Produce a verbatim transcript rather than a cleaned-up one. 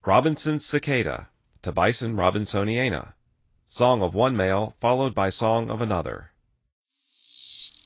Robinson's cicada, to Bison robinsoniana. Song of one male followed by song of another.